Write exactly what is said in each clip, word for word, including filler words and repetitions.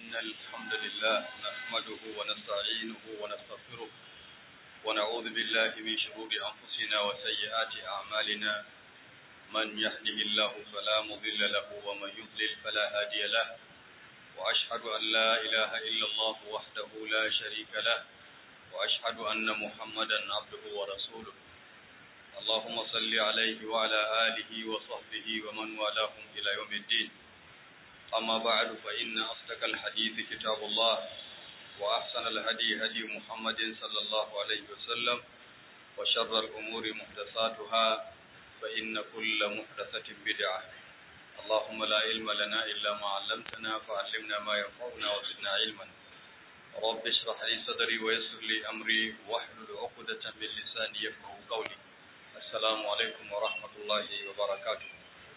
إن الحمد لله نحمده ونستعينه ونستغفره ونعوذ بالله من شرور أنفسنا وسيئات أعمالنا من يهده الله فلا مضل له ومن يضلل فلا هادي له وأشهد أن لا إله إلا الله وحده لا شريك له وأشهد أن محمدا عبده ورسوله اللهم صل عليه وعلى آله وصحبه ومن والاهم إلى يوم الدين أما بعد فإن أصدق الحديث كتاب الله وأحسن الهدي هدي محمد صلى الله عليه وسلم وشر الأمور محدثاتها فإن كل محدثة بدعة اللهم لا علم لنا إلا ما علمتنا فعلمنا ما ينفعنا وزدنا علما رب اشرح لي صدري ويسر لي أمري واحلل عقدة من لساني يفقهوا قولي السلام عليكم ورحمة الله وبركاته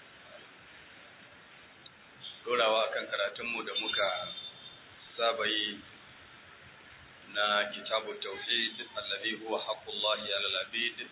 Dorawa kan karatunmu da muka saba yi na kitabu tauhid alladhi huwa haqqullahi 'alal 'abid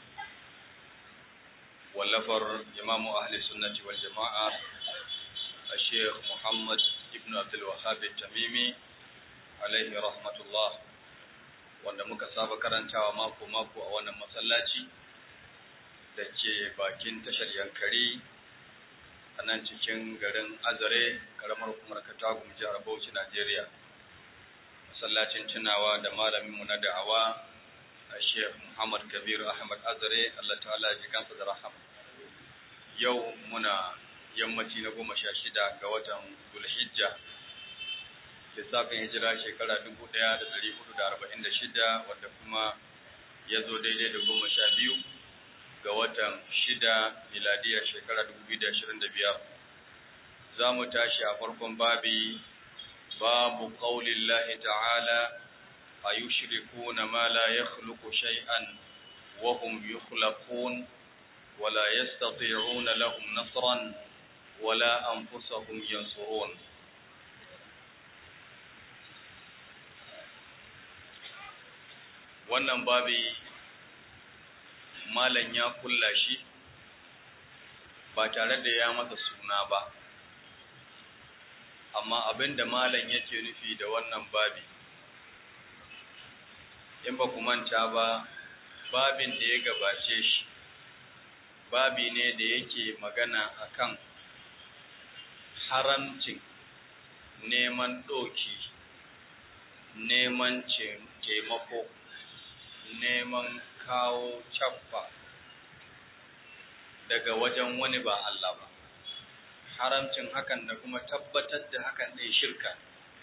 wallafar imamu ahli sunnati wal jama'a Sheikh Muhammad ibn Abdul Wahhab at-Tamimi alayhi rahmatullah wanda muka saba karantawa mako mako a wannan masallaci da ke bakin tashar Yankari a nan cikin garin Azare, karamar hukumar Katagun, jihar Bauchi, Najeriya. Masallacin tunawa da malaminmu na da'awa, a Sheikh Muhammad Kabir Ahmad Azare, Allah ta'ala ya ji kansa da rahama. Yau muna yammaci na goma sha shida ga watan Zulhijja, lissafin hijira shekara dubu ɗaya da ɗari hudu da arba'in da shida, wanda kuma ya zo daidai da goma sha biyu ga watan shida miladiyar shekara dubu biyu da ashirin da biyar. Za mu tashi a farkon babi babu ƙaunin lahi ta'ala a yi shirikuna ma la ya khuluku shay'an wa hum yukhlaqun wa la yastati'una lahum nasran wa la anfusahum yansurun. Wannan babi malam ya kulla shi ba tare da ya masa suna ba, amma abinda malam yake nufi da wannan babi, in ba ku manta ba, babin da ya gabace shi babi ne da yake magana akan haramcin neman ɗoki, neman taimako, neman kawo cappa daga wajen wani ba Allah ba, haramcin hakan da kuma tabbatar da hakan ɗin shirka.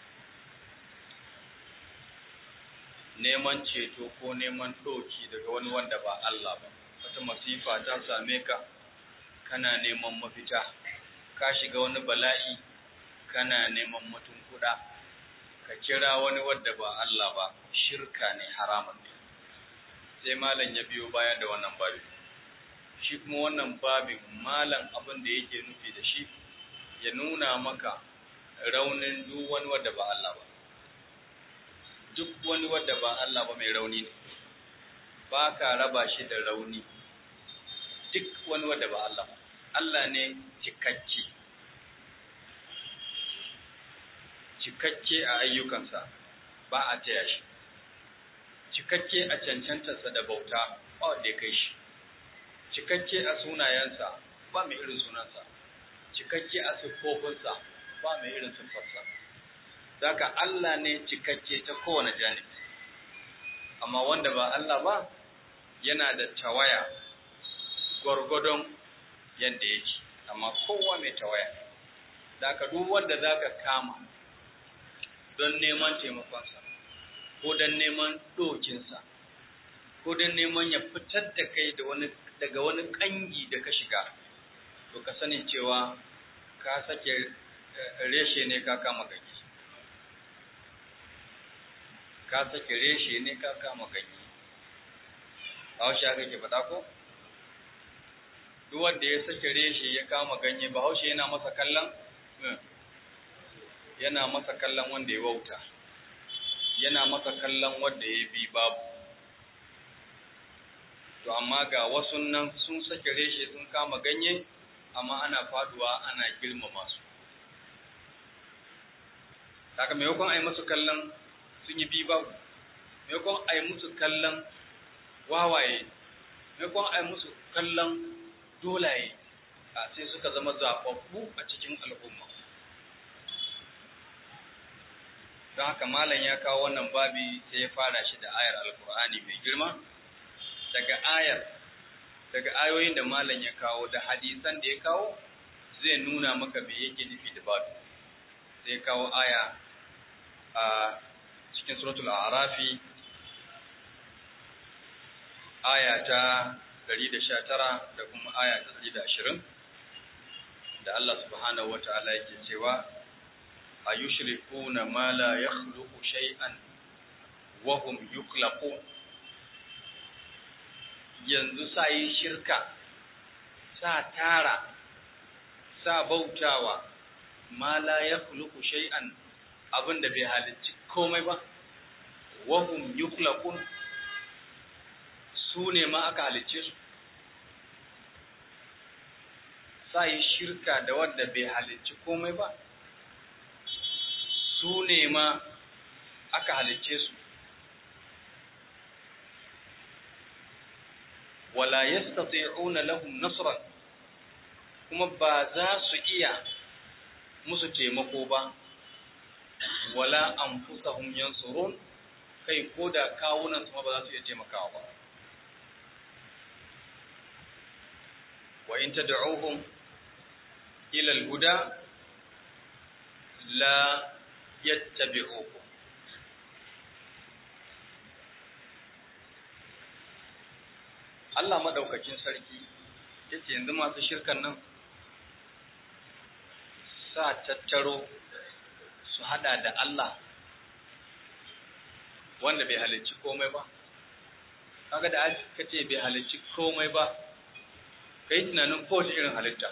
Neman ceto ko neman ɗoki daga wani wanda ba Allah ba, wata masifa ta same ka, kana neman mafita, ka shiga wani bala'i, kana neman mutum kuɗa, ka kira wani wanda ba Allah ba, shirka ne, haramun ne. Sai malam ya biyo baya da wannan babin. Shi kuma wannan babin malam abin da yake nufi da shi ya nuna maka raunin duk wani wanda ba Allah ba. Duk wani wanda ba Allah ba mai rauni ne. Ba ka raba shi da rauni. Duk wani wanda ba Allah ba. Allah ne cikakke. Cikakke a ayyukansa ba a taya shi. Cikakke a cancantarsa da bauta ba wanda ya kai shi, cikakke a sunayensa ba mai irin sunansa, cikakke a siffofinsa ba mai irin siffarsa. Zaka Allah ne cikakke ta kowane janibi, amma wanda ba Allah ba yana da tawaya gwargwadon yadda yake, amma kowa mai tawaya. Zaka duk wanda zaka kama don neman taimakonsa, ko don neman ɗokinsa, ko don neman ya fitar da kai daga wani ƙangi da ka shiga, to ka sani cewa ka sake reshe ne ka kama ganye. Ka sake reshe ne ka kama ganye. Bahaushe haka ke faɗa ko? Duk wanda ya sake reshe ya kama ganye, Bahaushe yana masa kallon? Yana masa kallon wanda ya wauta. Yana masa kallon wanda ya bi babu. To amma ga wasu nan sun sake reshe sun kama ganye, amma ana faduwa ana girmama su. Daga maimakon a yi musu kallon sun yi bi babu, maimakon a yi musu kallon wawaye, maimakon a yi musu kallon dolaye, a sai suka zama zaɓaɓɓu a cikin al'umma. Don haka malam ya kawo wannan babi sai ya fara shi da ayar alkur'ani mai girma. Daga ayar, daga ayoyin da malam ya kawo da hadisan da ya kawo zai nuna maka me yake nufi da babu. Sai ya kawo aya a cikin suratul a'rafi aya ta ɗari da sha tara da kuma aya ta ɗari da ashirin da Allah subhanahu wata'ala yake cewa ayushrikuna ma la yakhluqu shay'an wa hum yukhlaqun. Yanzu sa yi shirka, sa tara, sa bautawa ma la yakhluqu shay'an, abinda bai halicci komai ba, wa hum yukhlaqun, su ne ma aka halicce su. Sa yi shirka da wanda bai halicci komai ba, su ne ma aka halicce su. Wala yastati'una lahum nasran, kuma ba za su iya musu taimako ba. Wala anfusahum yansurun, kai ko da kawunan su ma ba za su iya taimakawa ba. Wa in tad'uhum ila al-huda la yattabi'ukum. Allah madaukakin sarki yace yanzu masu shirkan nan sa tattaro su hada da Allah wanda bai halicci komai ba. Kaga da aka ce bai halicci komai ba, kai tunanin kowace irin halitta,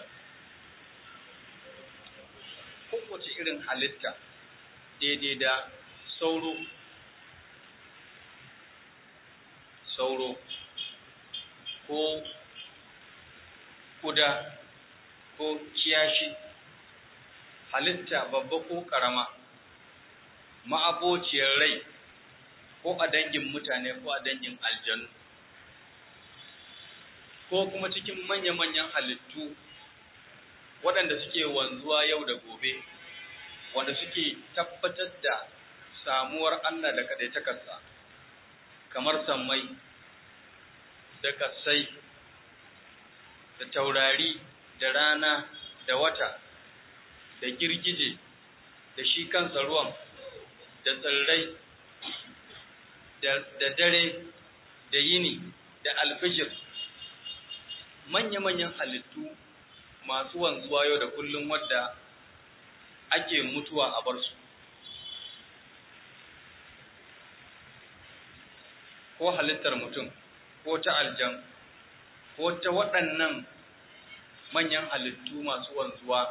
kowace irin halitta daidai da sauro, sauro ko kuda ko kiyashi, halitta babba ko karama, ma'abociyar rai ko a dangin mutane ko a dangin aljanu, ko kuma cikin manya-manyan halittu waɗanda suke wanzuwa yau da gobe, wanda suke tabbatar da samuwar Allah da kaɗaitakarsa, kamar sammai da kasai da taurari da rana da wata da girgije da shi kansa ruwan da tsirrai da dare da yini da alfijir, manya-manyan halittu masu wanzuwa yau da kullum wadda ake mutuwa a bar su, ko halittar mutum ko ta aljan ko ta waɗannan manyan halittu masu wanzuwa.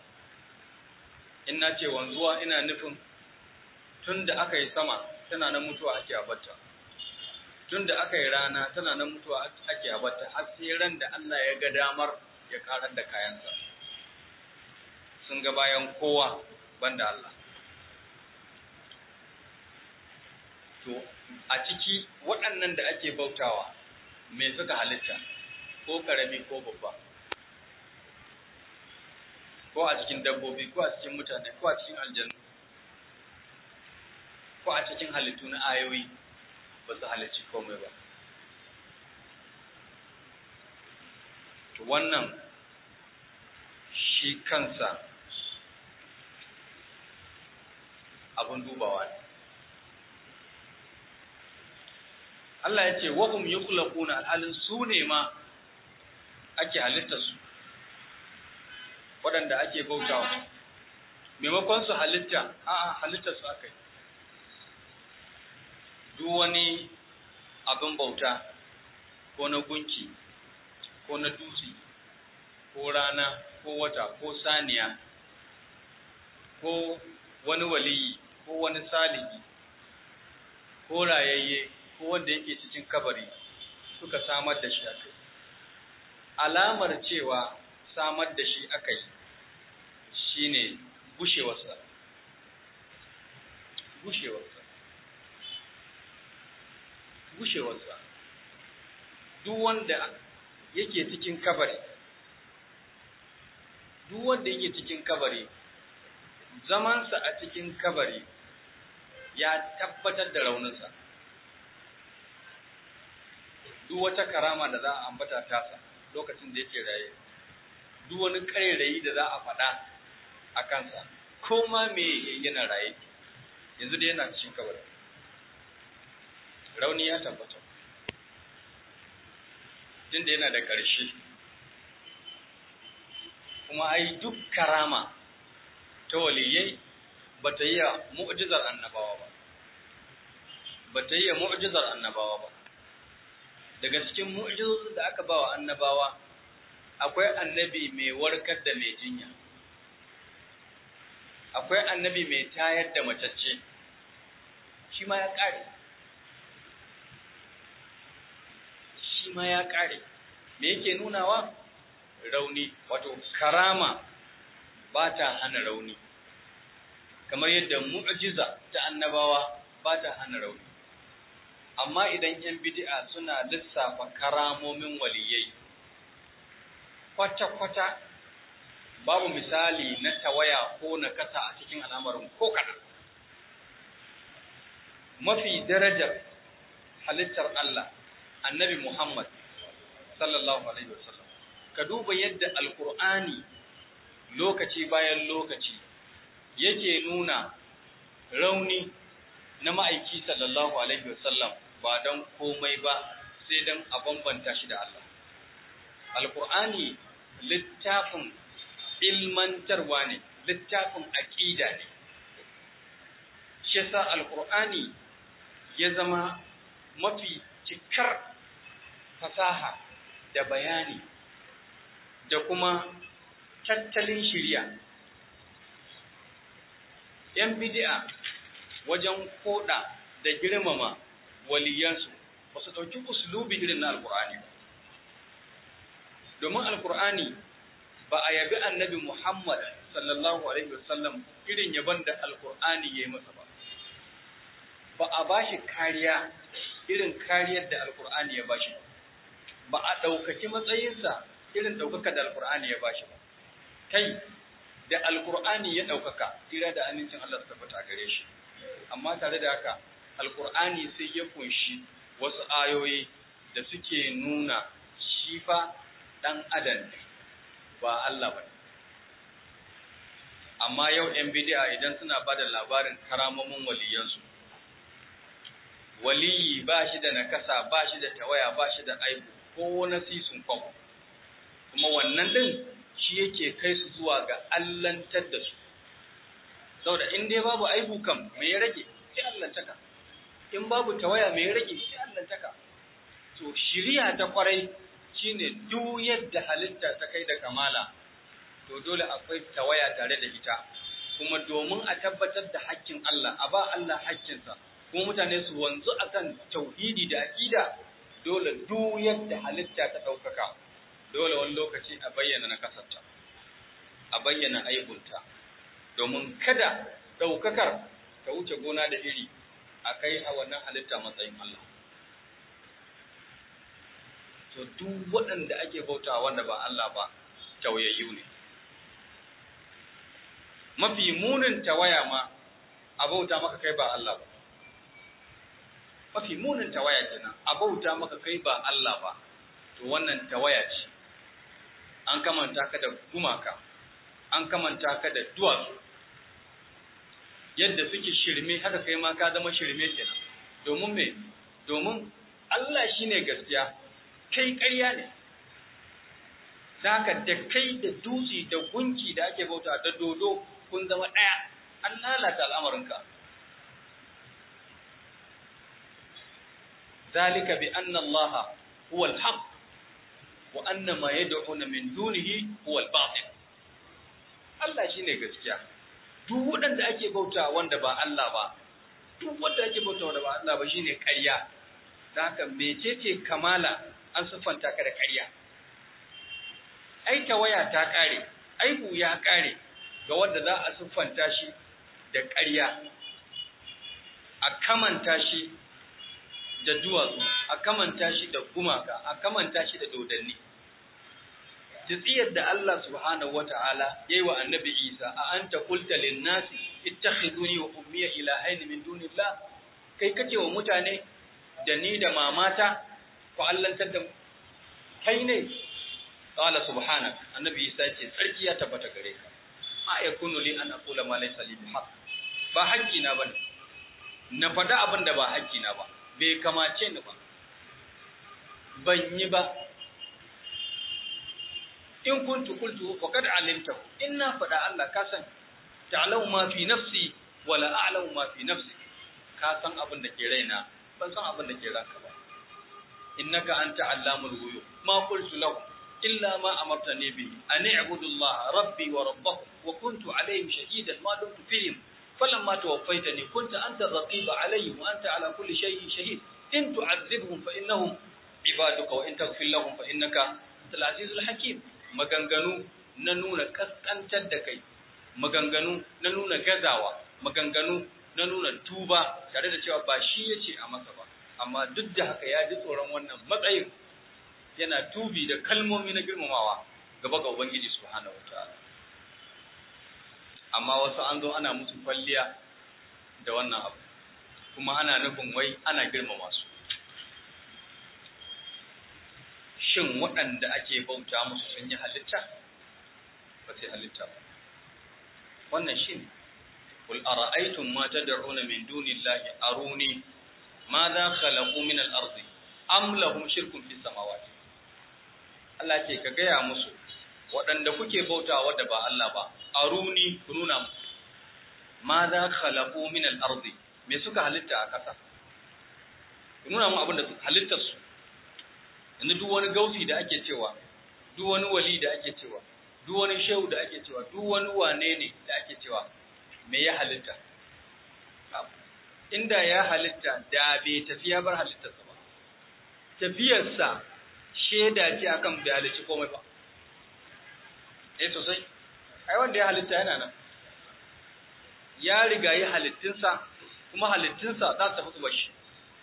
In na ce wanzuwa ina nufin tun da aka yi sama tana nan mutuwa ake abarta, tun da aka yi rana tana nan mutuwa ake abarta, har sai ran da Allah ya ga damar ya karar da kayansa. Sun ga bayan kowa banda Allah. To a ciki waɗannan da ake bautawa me suka halitta, ko karami ko babba, ko a cikin dabbobi ko a cikin mutane ko a cikin aljanu ko a cikin halittu na ayoyi, ba su halicci komai ba. To wannan shi kansa abun dubawa ne. Allah ya ce wa hum yukhlaquna, alhalin su ne ma ake halitta su, waɗanda ake bautawa. Maimakon su halitta, a'a halitta su aka yi. Duk wani abin bauta ko na gunki ko na dutse ko rana ko wata ko saniya ko wani waliyi ko wani salihi ko rayayye ko wanda yake cikin kabari, suka samar da shi aka yi. Alamar cewa samar da shi aka yi shine gushewarsa, gushewarsa gushewarsa duk wanda yake cikin kabari duk wanda yake cikin kabari zamansa a cikin kabari ya tabbatar da rauninsa. Duk wata karama da za a ambata tasa lokacin da yake raye, duk wani ƙarairayi da za a faɗa a kansa, ko ma me yana raye, yanzu da yana cikin kabari. Rauni ya tabbata. Tunda yana da ƙarshe. Kuma ai duk karama ta waliyai ba ta yi mu'jizar annabawa ba. Ba ta yi mu'jizar annabawa ba. Daga cikin mu'jizozin da aka ba wa annabawa, akwai annabi mai warkar da mai jinya. Akwai annabi mai tayar da matacce. Shi ma ya ƙare. Shi ma ya ƙare. Me yake nunawa? Rauni, wato karama ba ta hana rauni. Kamar yadda mu'jiza ta annabawa ba ta hana rauni. Amma idan ‘yan bid'a suna lissafa karamomin waliyai, kwata-kwata babu misali na tawaya ko na kasa a cikin al'amarin ko kaɗan. Mafi darajar halittar Allah, annabi Muhammad sallallahu Alaihi wasallam, ka duba yadda Alƙur'ani lokaci bayan lokaci yake nuna rauni na ma'aiki sallallahu Alaihi wasallam ba don komai ba sai don a bambanta shi da Allah. Alƙur'ani littafin ilmantarwa ne, littafin aƙida ne. Shi yasa Alƙur'ani ya zama mafi cikar fasaha da bayani da kuma tattalin shiriya. ‘Yan bid'a wajen koda da girmama waliyansu ba su ɗauki uslubi irin na Alƙur'ani ba. Domin Alƙur'ani ba a yabi annabi Muhammad sallallahu Alaihi wasallam irin yaban da Alƙur'ani ya yi masa ba. Ba a ba shi kariya irin kariyar da Alƙur'ani ya ba shi ba. A ɗaukaki matsayinsa irin ɗaukaka da Alƙur'ani ya ba shi ba. Kai, da Alƙur'ani ya ɗaukaka, tsira da amincin Allah su tabbata gare shi. Amma tare da haka, Alƙur'ani sai ya kunshi wasu ayoyi da suke nuna shi fa ɗan adam ba Allah ba. Amma yau ‘yan bidi'a idan suna ba da labarin karamomin waliyansu, waliyi ba shi da nakasa, ba shi da tawaya, ba shi da aibu, ko na sisun kwabo. Kuma wannan ɗin shi yake kai su zuwa ga allantar da su. Saboda in dai babu aibu kam me ya rage? Sai allantaka. In babu tawaya me ya rage? Sai allantaka. To shiriya ta kwarai shine duk yadda halitta ta kai da kamala, to dole akwai tawaya tare da ita. Kuma domin a tabbatar da haƙƙin Allah, a ba Allah haƙƙinsa, kuma mutane su wanzu akan tauhidi da aqida, dole duk yadda halitta ta ɗaukaka, dole wani lokaci a bayyana na kasarta, a bayyana aibunta, domin kada ɗaukakar ta wuce gona da iri a kai a wannan halitta matsayin Allah. To duk waɗanda ake bautawa wanda ba Allah ba, tauyayyu ne. Mafi munin tawaya ma a bauta maka kai ba Allah ba. Mafi munin tawaya kenan, a bauta maka kai ba Allah ba, to wannan tawaya ce. An kamanta ka da gumaka, an kamanta ka da duwatsu. Yadda suke shirme, haka kai ma ka zama shirme kenan. Domin me? Domin Allah shine gaskiya, kai ƙarya ne. Da haka da kai da dutse da gunki da ake bauta da dodo kun zama ɗaya, an lalata al'amarinka. Zalika bi anna Allah huwa al-haq wa anna ma yad'una min dunihi huwa al-batil. Allah shine gaskiya. Duk wanda ake bauta wanda ba Allah ba, duk wanda ake bauta wanda ba Allah ba shine ƙarya. Da haka mecece kamala an siffanta ka da ƙarya. Ai tawaya ta ƙare, aibu ya ƙare ga wanda za a siffanta shi da ƙarya. kamanta shi da duwatsu, a kamanta shi da gumaka, a kamanta shi da dodanni. Jitsiyar da Allah subhanahu wata'ala yayi wa annabi Isa, a anta qulta lin nasi ittakhiduni wa ummiya ilahayn min dunillah, kai kace wa mutane da ni da mamata ku allantar da kai ne. Qala subhanak, annabi Isa ce sarki ya tabbata gare ka, ma yakunu li an aqula ma laysa li bihaq, ba haƙƙi na bane na faɗa abin da ba haƙƙi na ba, bai kamace ni ba, ban yi ba. In kuntu qultu faqad alimtahu, in na faɗa Allah ka san, ta'lamu ma fi nafsi wa la a'lamu ma fi nafsi, ka san abin da ke raina ban san abin da ke ranka ba. Innaka anta allamul ghuyub, ma qultu lahu illa ma amartani bihi an i'budu Allah rabbi wa rabbakum wa kuntu alayhim shahidan ma dumtu fihim falamma tawaffaytani kunta anta ar-raqiba alayhim wa anta ala kulli shay'in shahid in tu'adhibhum fa innahum ibaduka wa in taghfir lahum fa innaka antal azizul hakim. Maganganu na nuna kaskantar da kai, maganganu na nuna gazawa, maganganu na nuna tuba, tare da cewa ba shi yace a masa ba, amma duk da haka ya ji tsoron wannan matsayin, yana tubi da kalmomi na girmamawa gaba ga Ubangiji subhanahu wataala. Amma wasu an zo ana musu kwalliya da wannan abu, kuma ana nufin wai ana girmama su. Shin waɗanda ake bauta musu sun yi halitta? Ba sai halitta ba. Wannan shi ne, Qul ara'aytum ma tad'una min dunillahi aruni madha khalaqu min al-ardi am lahum shirkun fis samawati. Allah ce ka gaya musu, waɗanda kuke bautawa da ba Allah ba, aruni ku nuna musu, madha khalaqu min al-ardi, me suka halitta a ƙasa? Ku nuna mu abin da suka halittar su. Yanzu duk wani gausi da ake cewa, duk wani wali da ake cewa, duk wani shehu da ake cewa, duk wani wane ne da ake cewa, me ya halitta? Inda ya halitta da bai tafi ya bar halittarsa ba. Tafiyarsa shaida ce akan bai halicci komai ba. Eh sosai, ai wanda ya halitta yana nan. Ya riga yi halittinsa, kuma halittinsa za su tafi su bar shi.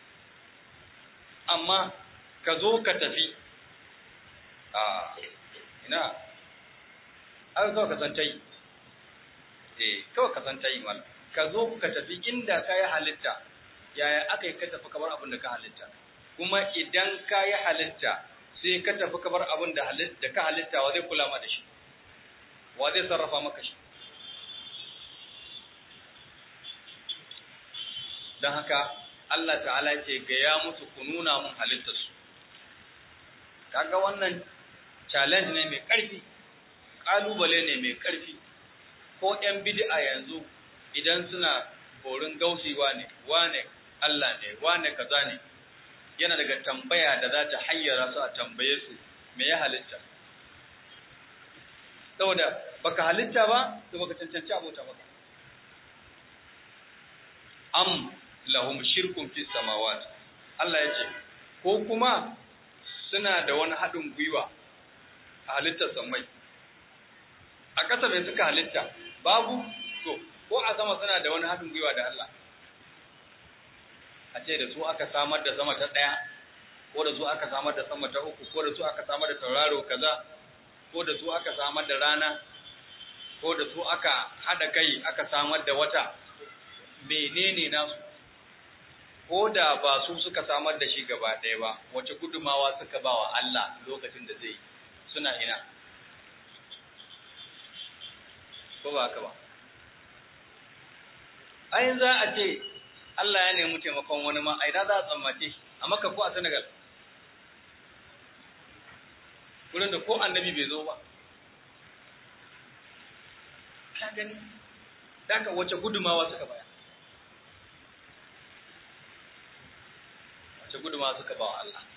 Amma ka zo ka tafi, a ina, aka kawai ka san ta yi, eh kawai ka san ta yi mal, ka zo ka tafi inda ka yi halitta, yaya aka yi ka tafi kamar abin da ka halitta, kuma idan ka yi halitta sai ka tafi kamar abin da ka halitta, wa zai kula ma da shi, wa zai sarrafa maka shi. Don haka Allah ta'ala ce ga ya musu ku nuna mun halittarsu. Kaga wannan challenge ne mai ƙarfi, ƙalubale ne mai ƙarfi. Ko ƴan bid'a yanzu idan suna borin gausi wane, wane Allah ne, wane kaza ne, yana daga tambaya da za ta hayyara su a tambaye su me ya halitta. Saboda baka halitta ba, to baka cancanci abota maka. Am lahum shirkun fis samawati, Allah ya ce ko kuma suna da wani haɗin gwiwa a halittar sammai. A ƙasa mai suka halitta babu, to ko a sama suna da wani haɗin gwiwa da Allah. A ce da su aka samar da sama ta ɗaya, ko da su aka samar da sama ta uku, ko da su aka samar da tauraro kaza, ko da su aka samar da rana, ko da su aka haɗa kai aka samar da wata. Menene nasu? Ko da ba su suka samar da shi gaba ɗaya ba, wace gudumawa suka ba wa Allah lokacin da zai suna ina? Ko ba haka ba? Ayin za a ce Allah ya nemi taimakon wani ma, aida za a tsammace shi, a Makka ko a Senegal. Wurin da ko annabi bai zo ba. Ka gani? Daga wace gudumawa suka baya? Wace gudumawa suka ba wa Allah?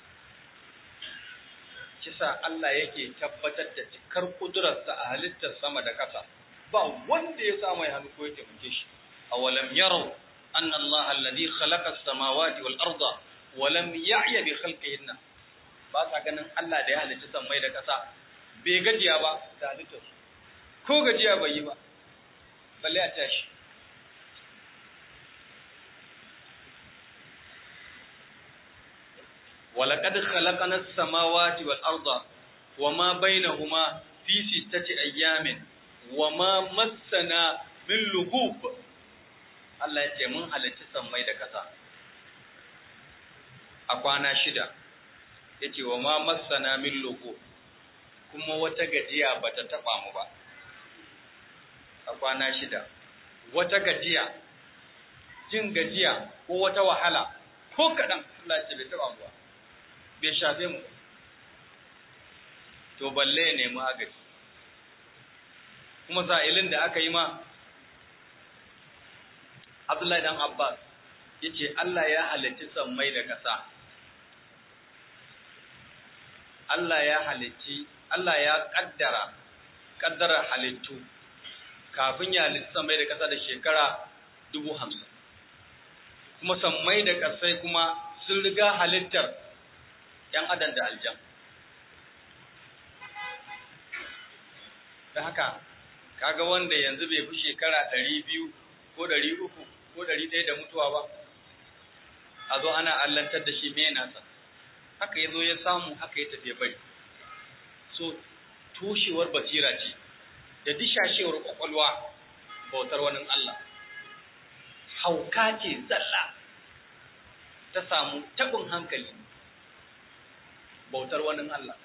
Kisa Allah yake tabbatar da cikar kudurarsa a halittar sama da ƙasa, ba wanda ya sa mai hannu ko ya taimake shi. Awalam yarau anna Allah alladhi khalaqa as-samawati wal arda wa lam ya'ya bi khalqihinna. Ba sa ganin Allah da ya halitta sammai da ƙasa bai gajiya ba da halittar su, ko gajiya bai yi ba, balle a tashi. walaqad khalaqna as-samawati wal arda wama bainahuma fi sittati ayyamin wama massana min lughub. Allah ya ce mun halicci sammai da ƙasa a kwana shida, yace wama massana min lughub, kuma wata gajiya bata taba mu ba a kwana shida. Wata gajiya, jin gajiya ko wata wahala ko kadan Allah ya ce bai taba mu ba, bai shafe mu. To balle ne mu agaji. Kuma sa'ilin da aka yi ma Abdullahi dan Abbas yace Allah ya halicci sammai da ƙasa. Allah ya halicci, Allah ya kaddara kaddara halittu kafin ya halicci sammai da ƙasa da shekara dubu hamsin. Kuma sammai da ƙasai kuma sun riga halittar ‘yan adam da aljan. Da haka, kaga wanda yanzu bai fi shekara ɗari biyu ko ɗari uku ko ɗari ɗaya da mutuwa ba, a zo ana allantar da shi mai nasa. Haka ya zo ya samu, haka ya tafiye bari. So, toshewar basira ce, da dishashewar ƙwaƙwalwa bautar wani Allah. Hauka ce zalla ta samu tabin hankali bautar wani Allah.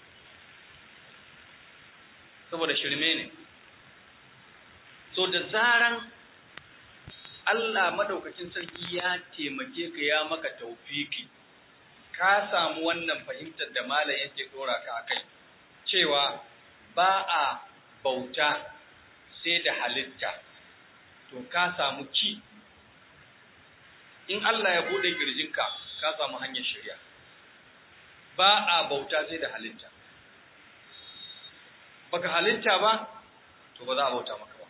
Saboda shirme ne. So da zaran Allah madaukakin sarki ya taimake ka, ya maka taufiki, ka samu wannan fahimtar da malam yake dora ka akai, cewa ba a bauta sai da halitta, to ka samu ki. In Allah ya bude kirjinka, ka samu hanyar shari'a. Ba a bauta sai da halitta. Baka halitta ba, to ba za a bauta maka ba.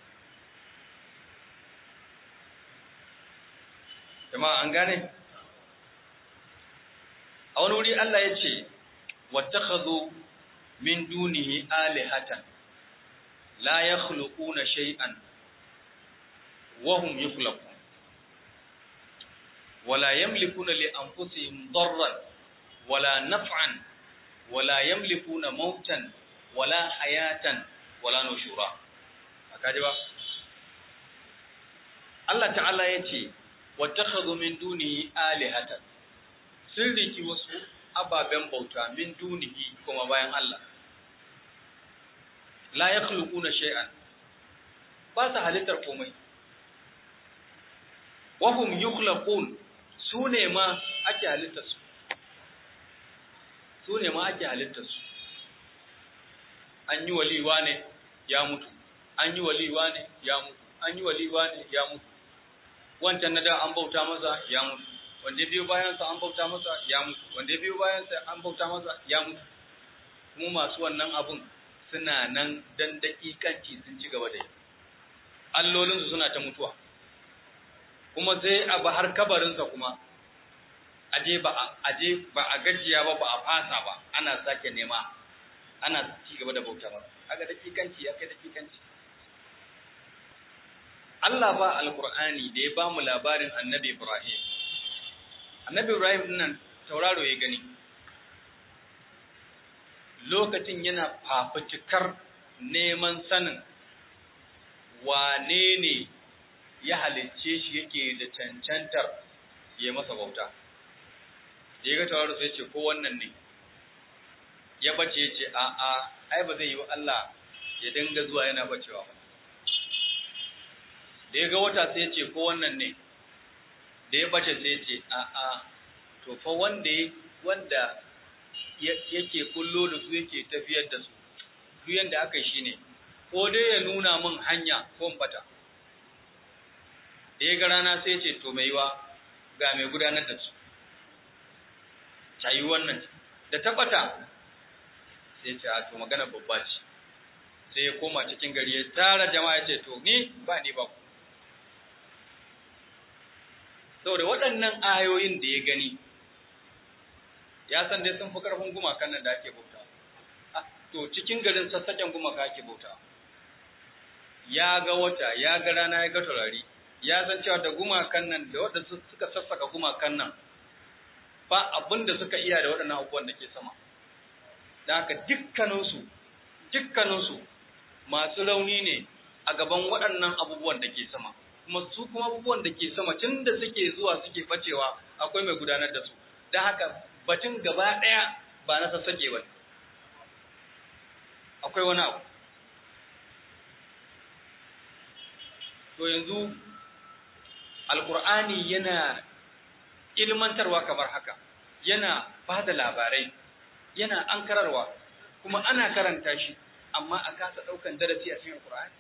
Jama'a an gane? A wani wuri Allah ya ce, wattakhadhu min dunihi alihatan la yakhluquna shay'an wa hum yukhlaqun wa la yamlikuna li anfusihim darran wa la naf'an wa la yamlikuna mautan wala hayatan wala nushura. Akaji ba? Allah ta'ala yace wattakhadhu min dunihi alihatan, sun riki wasu ababen bauta min dunihi kuma bayan Allah. La yakhluquna shay'an, ba su halittar komai. Wa hum yukhlaqun, su ne ma ake halittar su. Su ne ma ake halittar su. An yi waliwa ne ya mutu, an yi waliwa ne ya mutu, an yi waliwa ne ya mutu. Wancan na da an bauta masa ya mutu, wanda biyo bayansa an bauta masa ya mutu, wanda biyo bayansa an bauta masa ya mutu. Kuma masu wannan abun suna nan dan dakikanci sun ci gaba da yi. Allolinsu suna ta mutuwa. Kuma sai a ba har kabarinsa kuma aje ba aje ba a gajiya ba, ba a fasa ba, ana sake nema. Ana ci gaba da bauta ba. Aga dakikanci ya kai dakikanci. Allah ba Alƙur'ani da ya ba mu labarin Annabi Ibrahim. Annabi Ibrahim din nan tauraro ya gani. Lokacin yana fafutukar neman sanin wane ne ya halicce shi yake da cancantar ya masa bauta. Da ya ga tauraro sai ce ko wannan ne. Ya bace ya ce a'a, ai ba zai yi wa Allah ya dinga zuwa yana bacewa ba. Da ya ga wata sai ya ce ko wannan ne. Da ya bace sai ya ce a'a, to fa wanda wanda yake kullo da su yake tafiyar da su, duk yanda aka yi shine ko dai ya nuna min hanya ko in bata. Da ya ga rana sai ya ce to mai yiwa ga mai gudanar da su. Tayi wannan da tabbata sai ce a to magana babba ce. Sai ya koma cikin gari ya tara jama'a ya ce to ni ba ni ba ku. Saboda waɗannan ayoyin da ya gani ya san dai sun fi ƙarfin gumakan nan da ake bauta. To cikin garin sassaken gumaka ake bauta. Ya ga wata, ya ga rana, ya ga taurari. Ya san cewa da gumakan nan da waɗanda suka sassaka gumakan nan ba abin da suka iya da waɗannan abubuwan da ke sama. Da haka dukkaninsu, dukkaninsu masu rauni ne a gaban waɗannan abubuwan da ke sama. Kuma su kuma abubuwan da ke sama tun da suke zuwa suke bacewa akwai mai gudanar da su. Don haka batun gaba ɗaya ba na sassake ba. Akwai wani abu. To yanzu Alƙur'ani yana ilmantarwa kamar haka, yana ba da labarai, yana ankararwa, kuma ana karanta shi, amma a kasa ɗaukan darasi a cikin Alƙur'ani.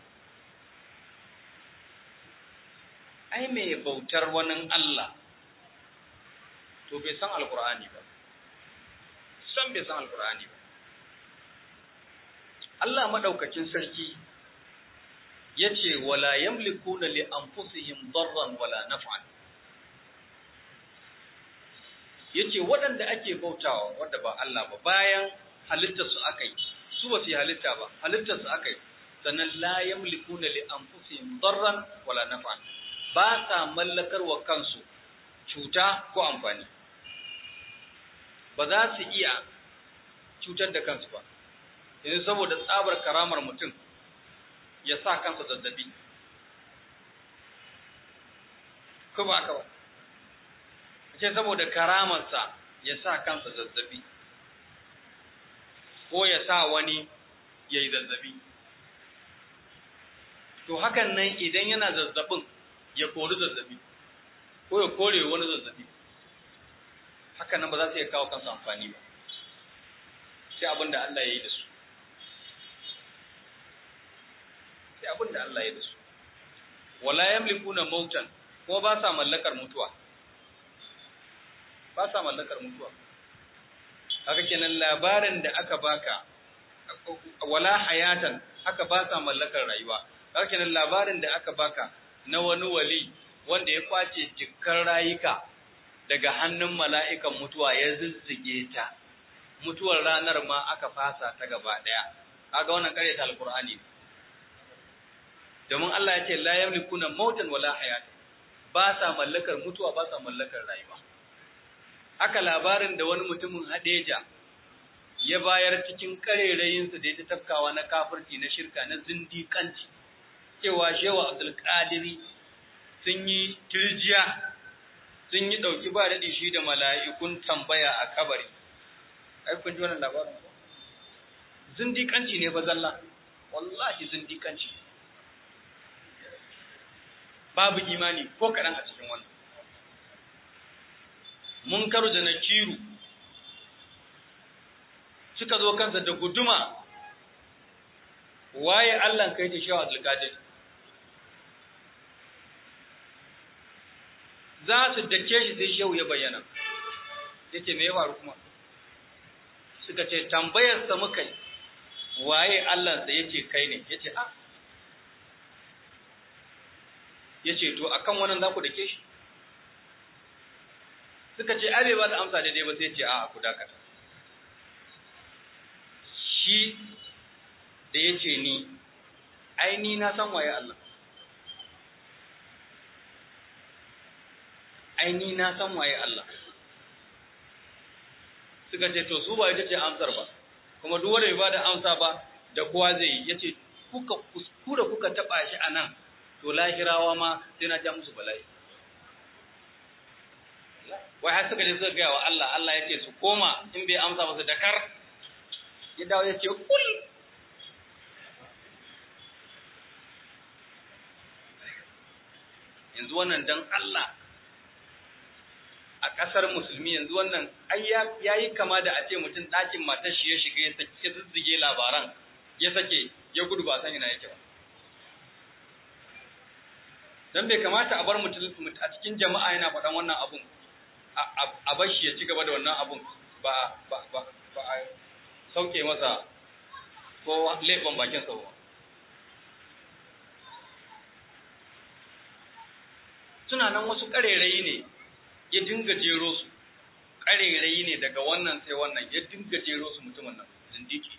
Ai mai bautar wani Allah, to bai san Alƙur'ani ba, san bai san Alƙur'ani ba. Allah maɗaukacin sarki ya ce, wala yamlikuna li anfusihim darran wala naf'an. Yace waɗanda ake bautawa wanda ba Allah ba bayan halittar su akai, su ba su halitta ba, halittar su akai, sannan la yamlikuna li anfusihim darran wala naf'an. Ba sa mallakar wa kansu cuta ko amfani. Ba za su iya cutar da kansu ba. Yanzu saboda tsabar karamar mutum ya sa kansa zazzabi. Ko ba haka ba? Ce saboda karamarsa ya sa kansa zazzabi. Ko ya sa wani ya yi zazzabi. To hakan nan idan yana zazzabin ya kori zazzabi. Ko ya kore wani zazzabi. Hakan nan ba za su iya kawo kansu amfani ba. Sai abin da Allah ya yi da su. sai abin da Allah ya da su. Wala yamlikuna mautan, ko ba sa mallakar mutuwa. Ba sa mallakar mutuwa. Haka kenan labarin da aka baka, wala hayatan, haka ba sa mallakar rayuwa. Haka kenan labarin da aka baka na wani wali wanda ya kwace cikar rayuka daga hannun mala'ikan mutuwa ya zizzige ta. Mutuwar ranar ma aka fasa ta gaba daya. Kaga wannan kare ta alqur'ani. Domin Allah ya ce la yamlikuna mautan wala hayatan. Ba sa mallakar mutuwa, ba sa mallakar rayuwa. Haka labarin da wani mutumin Hadeja ya bayar cikin karerayinsa da ya tafkawa na kafirci, na shirka, na zindiƙanci, cewa Shehu Abdul Qadiri sun yi tirjiya, sun yi ɗauki ba daɗi shi da mala'ikun tambaya a kabari. Ai, kun ji wannan labarin ba? Zindiƙanci ne ba zalla, wallahi zindiƙanci. Babu imani ko kaɗan a cikin wannan. Munkaru da Nakiru suka zo kansa da guduma, waye Allah kai ta Shehu Abdul Qadir. Za su dake shi sai Shehu ya bayyana. Yace me ya faru kuma? Suka ce tambayar sa muka yi, waye Allah sa yace kai ne. Yace a yace to akan wannan za ku dake shi? Suka ce abe ba da amsa daidai ba, sai ce a ku dakata. Shi da yace ni, ai ni na san waye Allah. Ai ni na san waye Allah. Suka ce to su ba ita ce amsar ba, kuma duk wanda bai ba da amsa ba da kowa zai yi. Yace kuka kuskura kuka taba shi anan, to lahirawa ma sai na ja musu bala'i. Wai har suka je suka gaya wa Allah, Allah ya ce su koma, in bai amsa musu dakar, ya dawo ya ce kul. Yanzu wannan dan Allah a ƙasar musulmi, yanzu wannan ai ya yi kama da a ce mutum ɗakin matar shi ya shiga ya sake zizzige labaran, ya sake ya gudu ba san ina yake ba. Dan bai kamata a bar mutum a cikin jama'a yana faɗan wannan abun a bar shi ya ci gaba da wannan abun ba ba ba ba a sauke masa ko laifin bakin sa ba. Suna nan wasu ƙarerayi ne ya dinga jero su, ƙarerayi ne daga wannan sai wannan ya dinga jero su mutumin nan zindiki.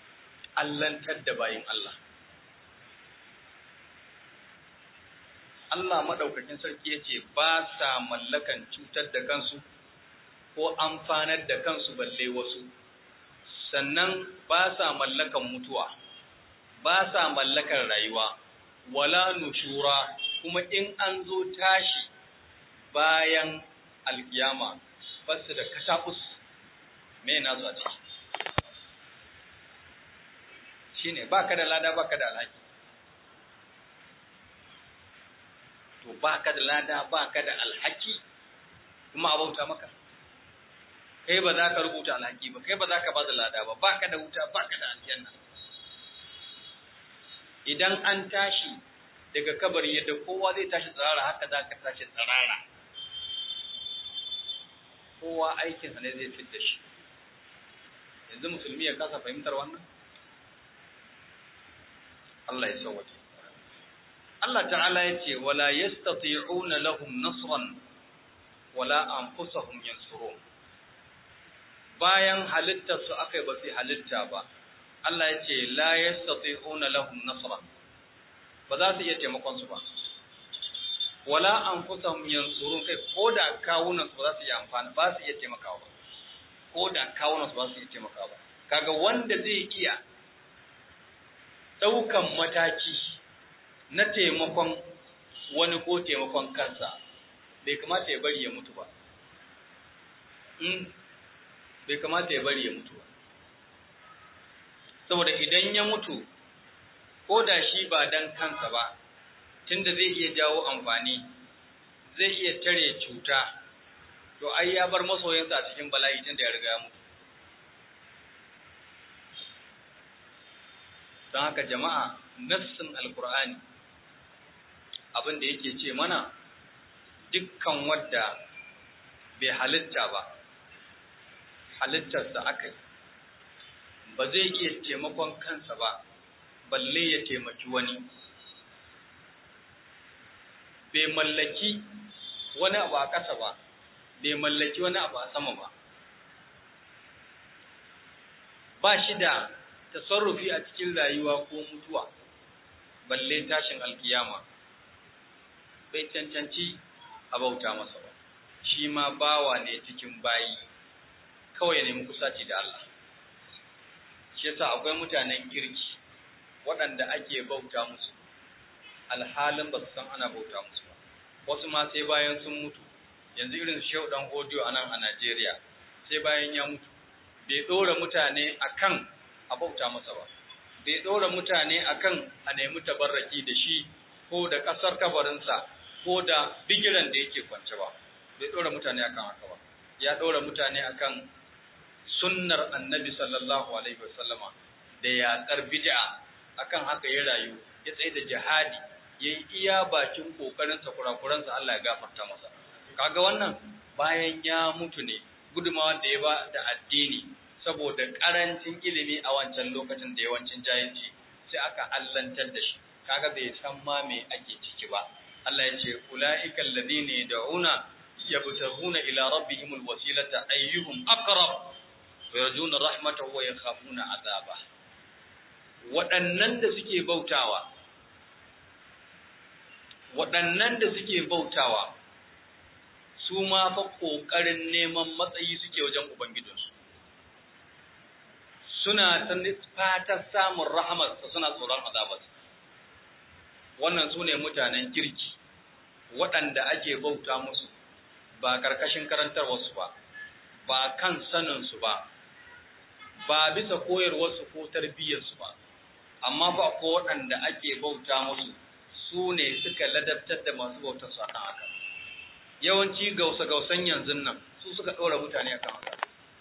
Allantar da bayin Allah. Allah madaukakin sarki yace ba sa mallakan cutar da kansu ko amfanar da kansu balle wasu, sannan ba sa mallakan mutuwa, ba sa mallakan rayuwa, wala nushura, kuma in an zo tashi bayan alkiyama ba su da kasafus me na zuwa ciki shine baka da lada baka da alhaki. To baka da lada baka da alhaki kuma abauta maka, kai ba za ka rubuta alhaki ba, kai ba za ka ba da lada ba, baka da wuta baka da aljanna. Idan an tashi daga kabari yadda kowa zai tashi tsirara haka za ka tashi tsirara, kowa aikinsa ne zai fitta shi. Yanzu musulmi ya kasa fahimtar wannan? Allah ya sauwaje. Allah ta'ala ya ce wala yastati'una lahum nasran wala anfusahum yansurun. Bayan halittar su akai ba su halitta ba, Allah ya ce la yastati'una lahum nasran, ba za su iya taimakon su ba, wala anfusahum yansurun, kai ko da kawunan su ba za su iya amfani, ba su iya taimakawa ba, ko da kawunan su ba su iya taimakawa ba. Kaga wanda zai iya daukan mataki na taimakon wani ko taimakon kansa, bai kamata ya bari ya mutu ba. Mm. bai kamata ya bari ya mutu ba. Saboda idan ya mutu, ko da shi ba dan kansa ba, tunda zai iya jawo amfani, zai iya tare cuta, to ai ya bar masoyansa a cikin bala'i tunda ya riga ya mutu. Don haka jama'a, nassin alkur'ani abin da yake ce mana, dukkan wadda bai halitta ba, halittarsa aka yi, ba zai iya taimakon kansa ba, balle ya taimaki wani. Bai mallaki wani abu a ƙasa ba, bai mallaki wani abu a sama ba, ba shi da tasarrufi a cikin rayuwa ko mutuwa, balle tashin alkiyama, bai cancanci a bauta masa ba, shi ma bawa ne cikin bayi, kawai ya nemi kusaci da Allah. Shi yasa akwai mutanen kirki waɗanda ake bauta musu, alhalin ba su san ana bauta musu ba, wasu ma sai bayan sun mutu. Yanzu irin Shehu Dan Hodiyo a nan a Najeriya, sai bayan ya mutu, bai ɗora mutane akan a bauta masa ba, bai ɗora mutane akan a nemi tabarraki da shi ko da ƙasar kabarinsa ko da bigiran da yake kwance ba, bai ɗora mutane akan haka ba. Ya ɗora mutane akan sunnar annabi sallallahu alaihi wasallama da yaƙar bid'a, akan haka ya rayu, ya tsaye da jihadi, ya yi iya bakin ƙoƙarinsa, kurakuransa Allah ya gafarta masa. Kaga wannan bayan ya mutu ne, gudunmawar da ya ba da addini, saboda ƙarancin ilimi a wancan lokacin da yawancin jahilci, sai aka allantar da shi, kaga bai san ma me ake ciki ba. Allah ya ce ulaikal ladina yad'una yabtaghuna ila rabbihimul wasilata ayyuhum aqrab wa yarjuna rahmatahu wa yakhafuna azaba. Waɗannan da suke bautawa waɗannan da suke bautawa su ma fa ƙoƙarin neman matsayi suke wajen ubangijinsu, suna fatan samun rahamarsa, suna tsoron azabarsa. Wannan su ne mutanen kirki waɗanda ake bauta musu ba ƙarƙashin karantarwarsu ba, ba kan saninsu ba, ba bisa koyarwarsu ko tarbiyyarsu ba, amma ba ko waɗanda ake bauta musu su ne suka ladabtar da masu bautar su akan haka. Yawanci gausa-gausan yanzu nan su suka ɗora mutane akan haka.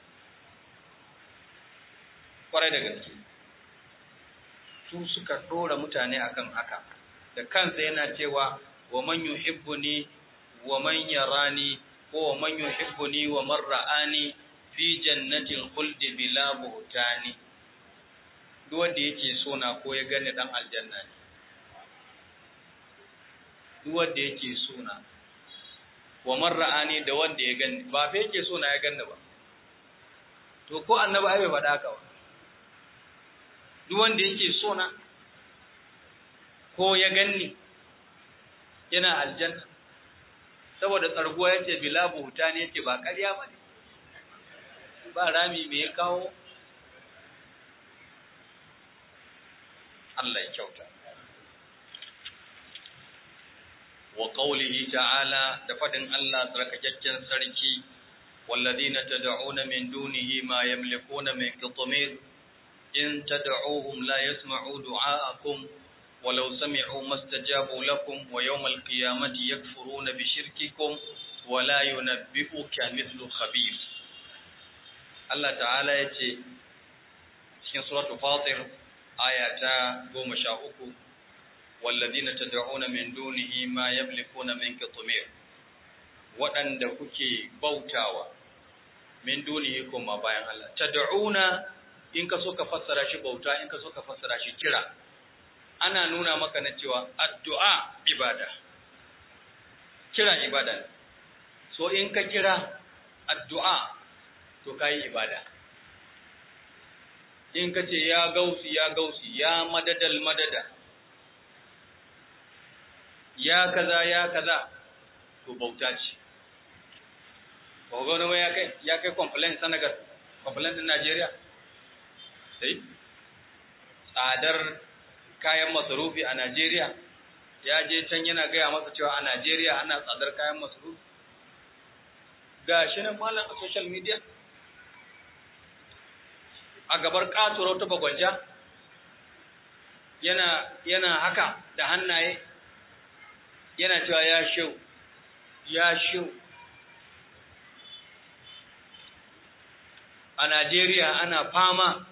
Kwarai da gaske, su suka ɗora mutane akan haka. Da kansa yana cewa wa man yuhibbuni wa man yarani ko wa man yuhibbuni wa man ra'ani fi jannatil khuldi bila buhtani. Duk wanda yake so na ko ya gani dan aljanna ne. Duk wanda yake so na wa man ra'ani da wanda ya gani, ba fa yake so na ya ganni ba. To ko annabi ai bai faɗa haka ba. Duk wanda yake so na ko ya ganni, yana aljanna saboda tsarguwa yace bila buhuta ne yace ba ƙarya bane ba rami me ya kawo Allah ya kyauta wa qawlihi ta'ala da fadin Allah tsarkakakken sarki walladina tad'una min dunihi ma yamlikuna min qitmir in tad'uuhum la yasma'u du'aakum walau sami'u mastajabu lakum wa yawmal qiyamati yakfuruna bi shirkikum wa la yunabbi'uka mithlu khabir Allah ta'ala yace cikin suratul fatir aya ta goma sha uku walladina tad'una min dunihi ma yamlikuna min qitmir wadanda kuke bautawa min dunihi kuma bayan Allah tad'una in ka so ka fassara shi bauta in ka so ka fassara shi kira ana nuna maka na cewa addu'a ibada kira ibada so in ka kira addu'a to kai ibada in ka ce ya gausi ya gausi ya madadal madada ya kaza ya kaza to bauta ce ko gano ya kai ya kai complaint Senegal complaint din Najeriya sai tsadar kayan masarufi a Najeriya ya je can yana gaya masa cewa a Najeriya ana tsadar kayan masarufi gashi nan mallan a social media a gabar katuro ta bagwanja yana yana haka da hannaye yana cewa ya shau ya shau a Najeriya ana fama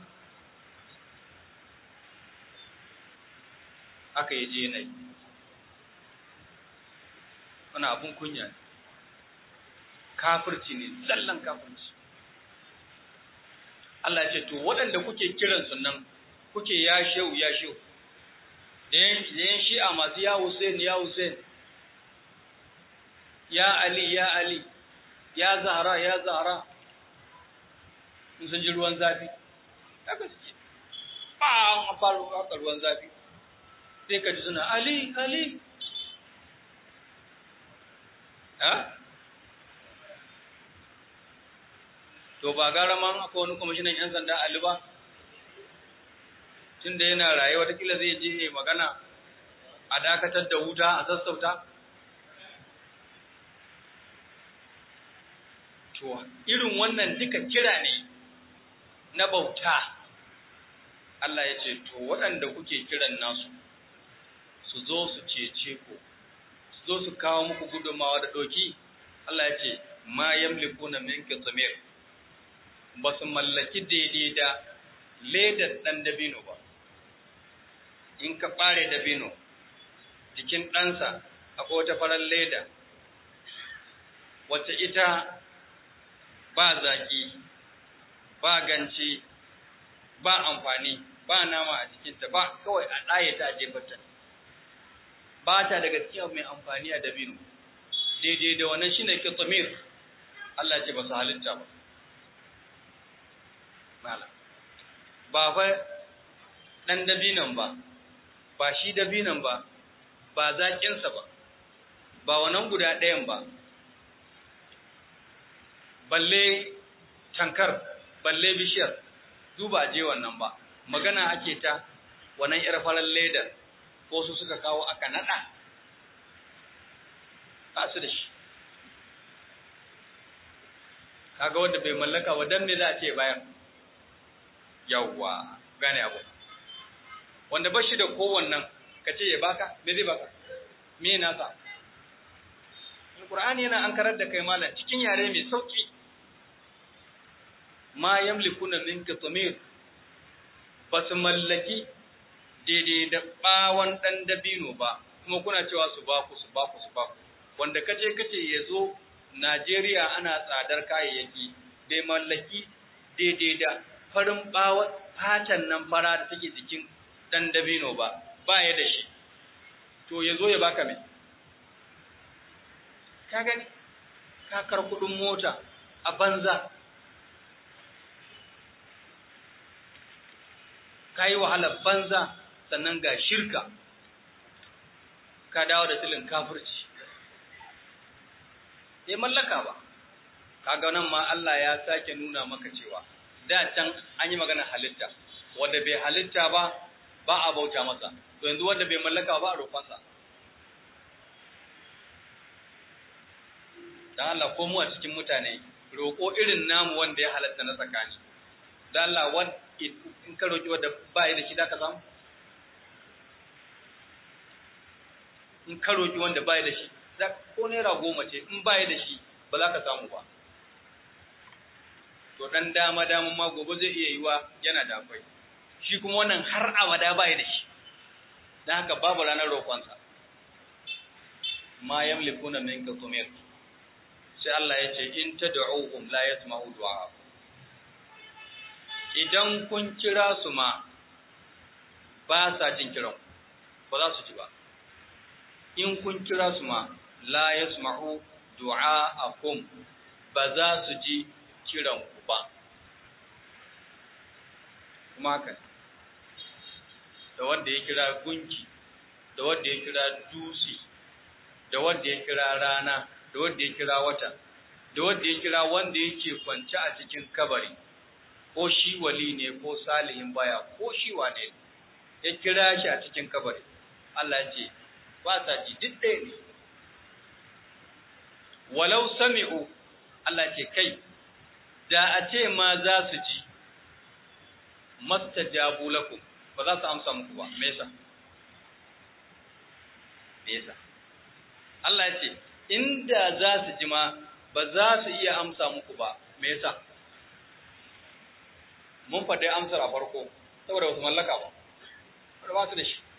aka yi je nai ana abun kunya kafirci ne zallan kafirci Allah ya ce to waɗanda kuke kiran sunan kuke ya shau ya shau da yan shi'a masu ya Hussein ya Hussein ya Ali ya Ali ya Zahra ya Zahra sun ji ruwan zafi haka suke ba an faru haka ruwan zafi sai ka ji suna Ali Ali ha to ba gara man akwai wani kwamishinan yan sanda Ali ba tunda yana raye watakila zai je ne magana a dakatar da wuta a sassauta to irin wannan duka kira ne na bauta Allah ya ce to waɗanda kuke kiran nasu su zo su cece ku su zo su kawo muku gudunmawa da doki Allah ya ce ma yamlikuna min qitmir ba su mallaki daidai da ledar ɗan dabino ba in ka ɓare dabino jikin ɗansa akwai wata farar leda wacce ita ba zaki ba ganci ba amfani ba nama a cikinta ba kawai a ɗaye ta a jefarta ba ta daga cikin mai amfani a dabino daidai da wannan shine qitmir Allah ce ba su halitta ba malam ba fa dan dabinan ba ba shi dabinan ba ba zaƙinsa ba ba wannan guda ɗayan ba balle tankar balle bishiyar duba je wannan ba magana ake ta wannan yar farar ledar ko su suka kawo aka nada ba su da shi kaga wanda bai mallaka wa dan me za a ce bayan yawwa gane abu wanda bashi da kowannan kace ya baka me zai baka me nasa alqur'ani yana ankarar da kai malam cikin yare mai sauki ma yamlikuna min qitmir basu mallaki daidai da bawon dan dabino ba kuma kuna cewa su baku su baku su baku wanda kace kace yazo Najeriya ana tsadar kayayyaki bai mallaki daidai da farin bawon fatan nan fara da take jikin dan dabino ba ba ya da shi to yazo ya baka me ka gani ka kar kudin mota a banza kai wahala banza sannan ga shirka ka dawo da tilin kafirci bai mallaka ba. Kaga nan ma Allah ya sake nuna maka cewa da can an yi magana halitta, wanda bai halitta ba ba a bauta masa, to yanzu wanda bai mallaka ba a roƙonsa. Dan Allah ko mu a cikin mutane roƙo irin namu wanda ya halatta na tsakani, dan Allah wanda in ka roƙi wanda ba ya da shi da ka samu? In ka roƙi wanda ba ya da shi, ko naira goma ce in ba ya da shi ba za ka samu ba. To dan dama dama ma gobe zai iya yiwa yana da akwai, shi kuma wannan har abada ba ya da shi, dan haka babu ranar roƙonsa. Ma yamlikuna min qitmir, sai Allah ya ce in tad'uhum la yasma'u du'a. Idan kun kira su ma ba sa jin kiran, ba za su ji ba. In kun kira su ma la yasma'u du'a'akum, ba za su ji kiran ku ba. Kuma haka da wanda ya kira gunki, da wanda ya kira dusi, da wanda ya kira rana, da wanda ya kira wata, da wanda ya kira wanda yake kwance a cikin kabari, ko shi wali ne ko salihin baya ko shi wane ya kira shi a cikin kabari, Allah ce ba sa ji, duk ɗaya ne. Walau sami'u, Allah ce kai da a ce ma za su ji, mastajabu lakum, ba za su amsa muku ba. Me yasa? Me yasa? Allah ya ce inda za su ji ma ba za su iya amsa muku ba. Me yasa? Mun faɗi amsar a farko saboda wasu mallaka ba, ba ba su da shi,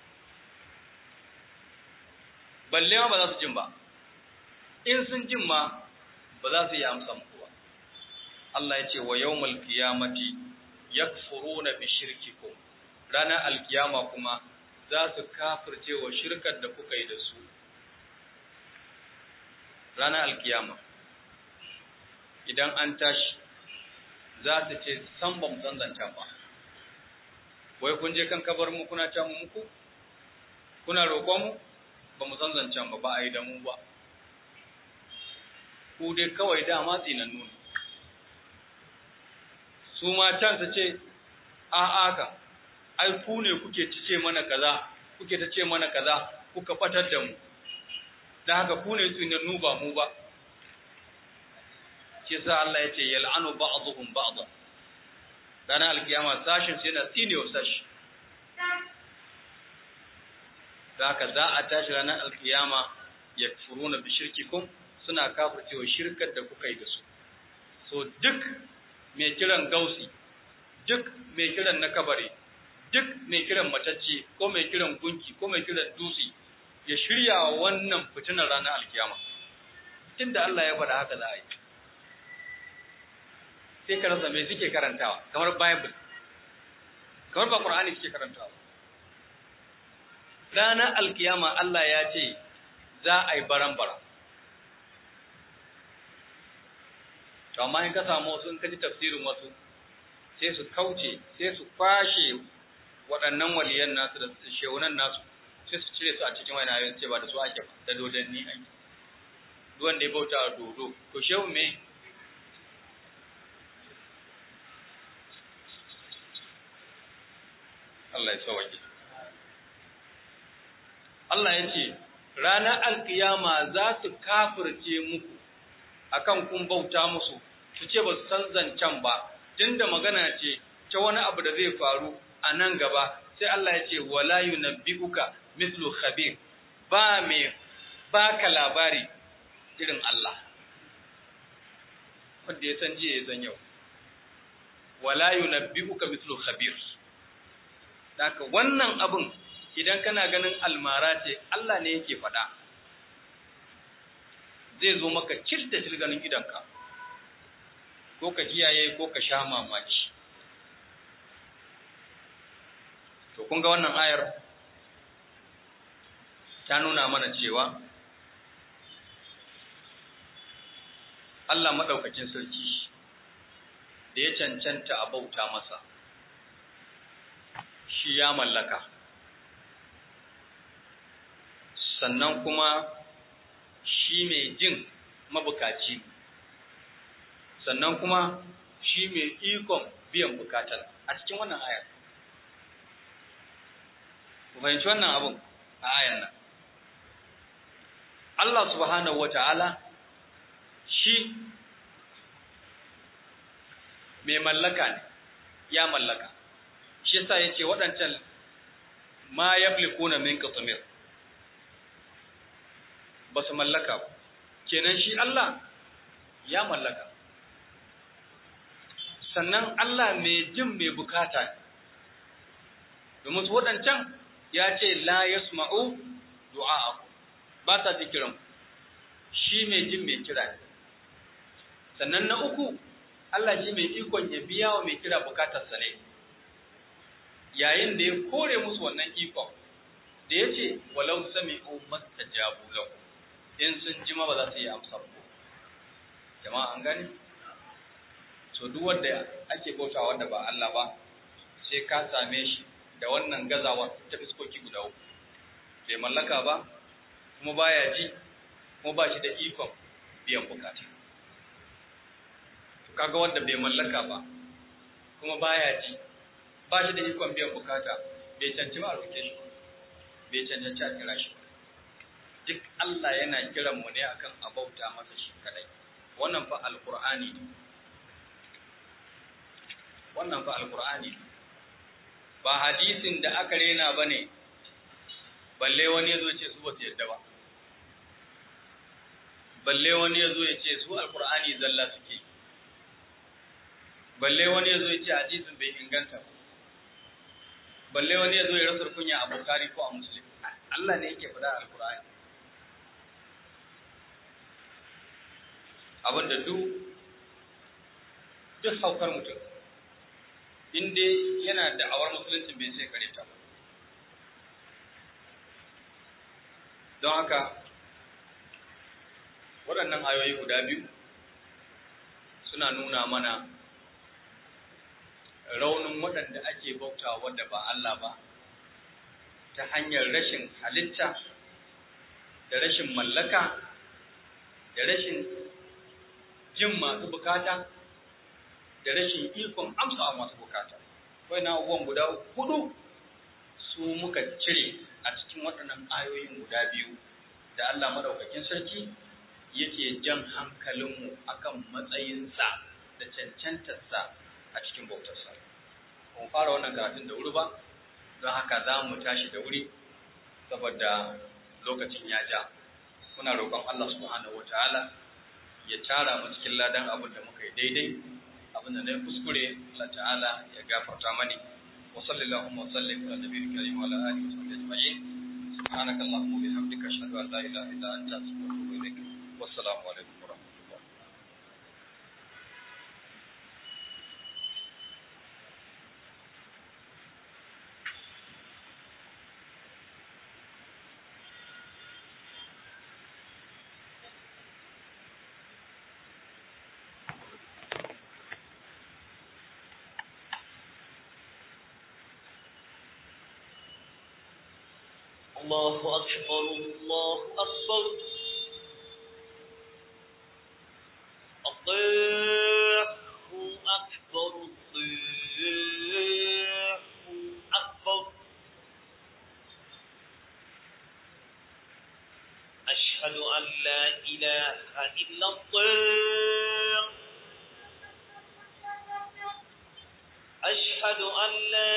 balle ma ba za su jin ba. In sun jin ma ba za su iya amsa muku ba. Allah ya ce wa yawmal qiyamati yakfuruna bi shirkikum, ranar alkiyama kuma za su kafirce wa shirkar da kuka yi da su. Ranar alkiyama idan an tashi za su ce san ba mu san zancen ba, wai kun je kan kabar mu kuna can muku kuna roƙon mu, ba mu san zancen ba, ba a yi da mu ba, ku dai kawai dama tsinannu ne. Su ma can su ce a'a ka ai ku ne kuke ce mana kaza, kuke ta ce mana kaza, kuka fatar da mu, da haka ku ne tsinannu ba mu ba. Shi sa Allah ya ce yal'anu ba'dhum ba'dhan, ranar alkiyama sashin sai na tsinewa sashi. Da haka za a tashi ranar alkiyama yakfuruna bi shirkikum, suna kafircewa shirkar da kuka yi da su. So duk mai kiran gausi, duk mai kiran na kabari, duk mai kiran matacce ko mai kiran gunki ko mai kiran dutse ya shirya wannan fitinar ranar alkiyama. Tunda Allah ya faɗa haka za a yi. Sai ka rasa me suke karantawa, kamar Bible, kamar ba Qur'ani suke karantawa. Ranar alkiyama Allah ya ce za a yi baran-bara. To amma in ka samu wasu, in ka ji tafsirin wasu, sai su kauce, sai su kwashe waɗannan waliyan nasu da shehunan nasu, sai su cire su a cikin wani ayoyin, ce ba da su ake ba, da dodanni ake. Duk wanda ya bauta wa dodo, to shehu me? Allah ya sauke. Allah ya ce ranar alkiyama za su kafirce muku akan kun bauta musu, su ce ba su san zancen ba, tunda magana ce ta wani abu da zai faru a nan gaba, sai Allah ya ce wala yunabbi'uka mithlu khabir, ba mai baka labari irin Allah, wanda ya san jiya ya san yau. Wala yunabbi'uka mithlu khabir. Haka wannan abun idan kana ganin almara ce, Allah ne yake faɗa, zai zo maka cil da cil ganin idanka, ko ka kiyaye ko ka sha mamaki. To kun ga wannan ayar ta nuna mana cewa Allah maɗaukakin sarki da ya cancanta a bauta masa, shi ya mallaka, sannan kuma shi mai jin mabukaci, sannan kuma shi mai ikon biyan bukatar a cikin wannan ayar. Ku fahimci wannan abun a ayar nan. Allah subhanahu wata'ala shi mai mallaka ne, ya mallaka. Shi yasa yace waɗancan ma yamlikuna min qitmir, ba su mallaka ba. Kenan shi Allah ya mallaka. Sannan Allah mai jin mai bukata ne. Domin su waɗancan ya ce la yasma'u du'a'akum, ba sa ji kiran, shi mai jin mai kira ne. Sannan na uku, Allah shi mai ikon ya biya wa mai kira bukatarsa ne, yayin da ya kore musu wannan ikon, da ya ce walau sami'u mastajabu lahu, in sun ji ma ba za su yi amsa ba. Jama'a an gani? So duk wanda ake bautawa wanda ba Allah ba, sai ka same shi da wannan gazawa ta fiskoki guda uku. Bai mallaka ba, kuma baya ji, kuma ba shi da ikon biyan bukata. Kaga wanda bai mallaka ba, kuma baya ji, ba shi da ikon biyan bukata, bai cancanci a roke shi, bai cancanci a kira shi. Duk Allah yana kiran mu ne akan abauta masa shi kadai. Wannan fa alqur'ani ne. Wannan fa alqur'ani ne. Ba hadisin da aka rena bane, balle wani yazo ce su ba su yadda ba. Balle wani yazo ya ce su alqur'ani zalla suke. Balle wani yazo ya ce hadisin bai inganta ba. Balle wani yazo ya rasa kunya a Bukhari ko a Muslim. Allah ne yake faɗa alqur'ani. Abinda duk duk haukar mutum inda yana da awar musulunci bai sai kare ta ba. Don haka waɗannan ayoyi guda biyu suna nuna mana raunin waɗanda ake bautawa wanda ba Allah ba ta hanyar rashin halitta da rashin mallaka da rashin jin masu bukata da rashin ikon amsa a masu bukata. Wai na abubuwan guda hudu su muka cire a cikin waɗannan ayoyin guda biyu da Allah madaukakin sarki yake jan hankalinmu akan matsayinsa da cancantarsa a cikin bautarsa. Mun fara wannan karatun da wuri ba, don haka za mu tashi da wuri saboda lokacin ya ja. Muna roƙon Allah subhanahu wataala ya tara mu cikin ladan abin da muka yi daidai, abin da na yi kuskure Allah ta'ala ya gafarta mani. Wa sallallahu wa sallim ala nabiyil karim wa ala alihi wa sahbihi ajma'in. Subhanaka allahumma wa bihamdika ashhadu an la ilaha illa anta astaghfiruka wa atubu ilaik. Wassalamu alaikum wa rahmatullah. الله أكبر الله أكبر الله أكبر الله أكبر أشهد أن لا إله إلا الله أشهد أن لا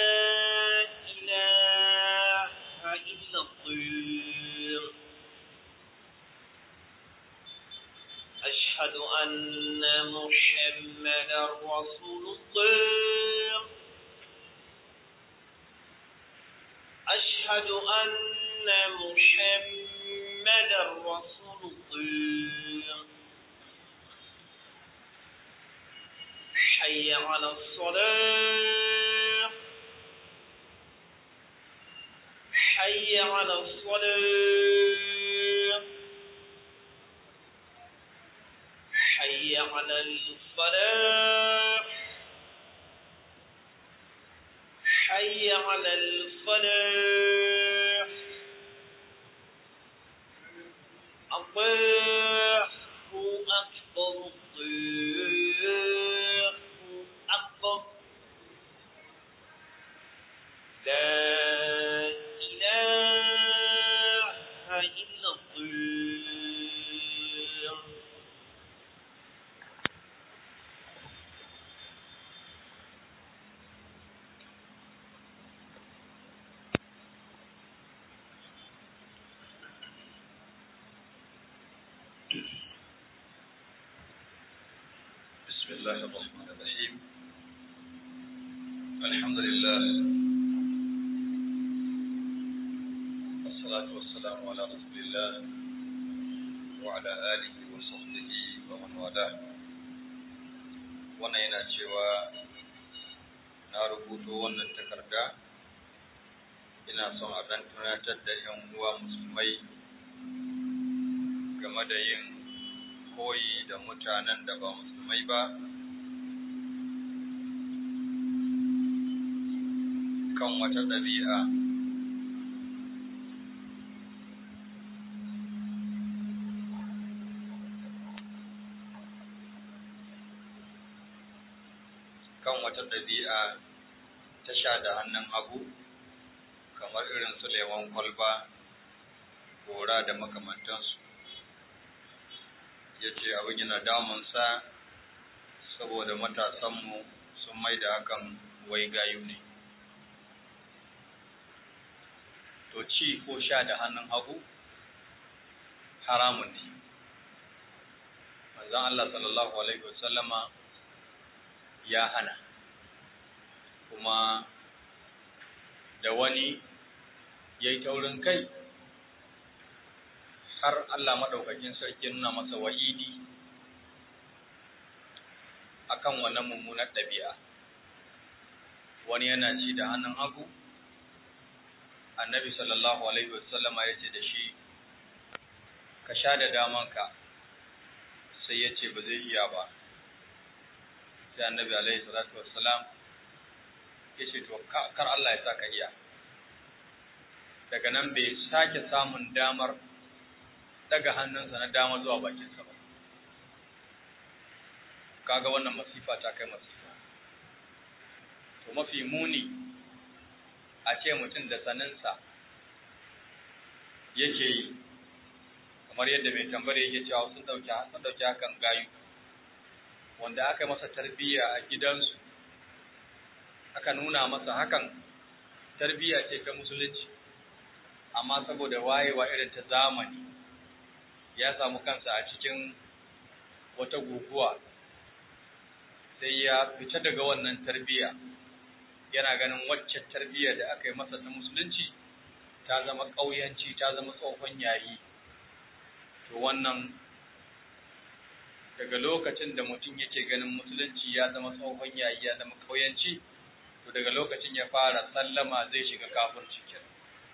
إله إلا الله أشهد أن محمدا رسول الله أشهد أن محمدا رسول الله حي على الصلاة حي على الصلاة حي على الفلاح حي على الفلاح الله أكبر الله أكبر لا إله إلا الله بسم الله الرحمن الرحيم الحمد لله والصلاة والسلام على رسول الله وعلى آله وصحبه ومن والاه wannan yana cewa na rubuto wannan takarda ina son a dan tunatar da ƴan uwa musulmai game da yin koyi da mutanen da ba musulmai ba kan wata ɗabi'a kan wata ɗabi'a ta sha da hannun hagu kamar irin su lemon kwalba, gora da makamantansu. Ya ce abin yana damunsa saboda matasanmu sun mai da hakan wai gayu ne. To ci ko sha da hannun hagu haramun ne. Manzon Allah sallallahu alaihi wasallama ya hana, kuma da wani ya yi taurin kai har Allah maɗaukakin sarki nuna masa wa'idi akan wannan mummunar ɗabi'a. Wani yana ci da hannun hagu, annabi sallallahu alaihi wasallama ya ce da shi, ka sha da damanka, sai ya ce ba zai iya ba. Sai annabi alaihi salatu wassalam ya ce to kar Allah ya sa ka iya. Daga nan bai sake samun damar daga hannunsa na dama zuwa bakinsa ba. Kaga wannan masifa ta kai masifa. To mafi muni a ce mutum da saninsa yake yi, kamar yadda mai tambayar yake cewa sun dauki sun dauki hakan gayu, wanda aka masa tarbiyya a gidansu, aka nuna masa hakan tarbiyya ce ta musulunci, amma saboda wayewa irin ta zamani ya samu kansa a cikin wata guguwa, sai ya fita daga wannan tarbiyya, yana ganin wacce tarbiyya da aka yi masa ta musulunci ta zama ƙauyanci, ta zama tsohon yayi. To wannan daga lokacin da mutum yake ganin musulunci ya zama tsohon yayi, ya zama ƙauyanci, to daga lokacin ya fara sallama zai shiga kafirci kenan.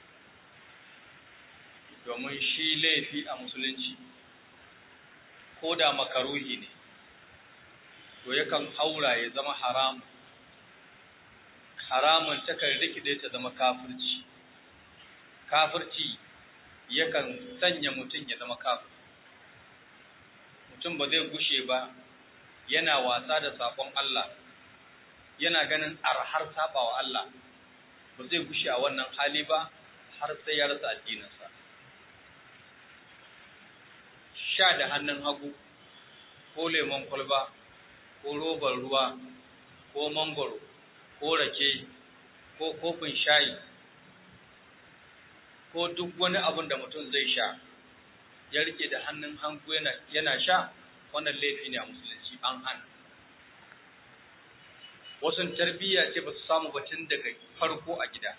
Domin shi laifi a musulunci ko da makaruhi ne, to yakan haura ya zama haram. Haramun takan rikide ta zama kafirci. Kafirci yakan sanya mutum ya zama kafir. Mutum ba zai gushe ba yana wasa da sakon Allah, yana ganin arhar sabawa Allah, ba zai gushe a wannan hali ba har sai ya rasa addininsa. Sha da hannun hagu, ko lemon kwalba, ko robar ruwa, ko mangoro, ko rake, ko kofin shayi, ko duk wani abin da mutum zai sha, ya rike da hannun hagu yana, yana sha, wannan laifi ne a musulunci, an hana. Wasu tarbiyya ce ba su samu batun daga farko a gida,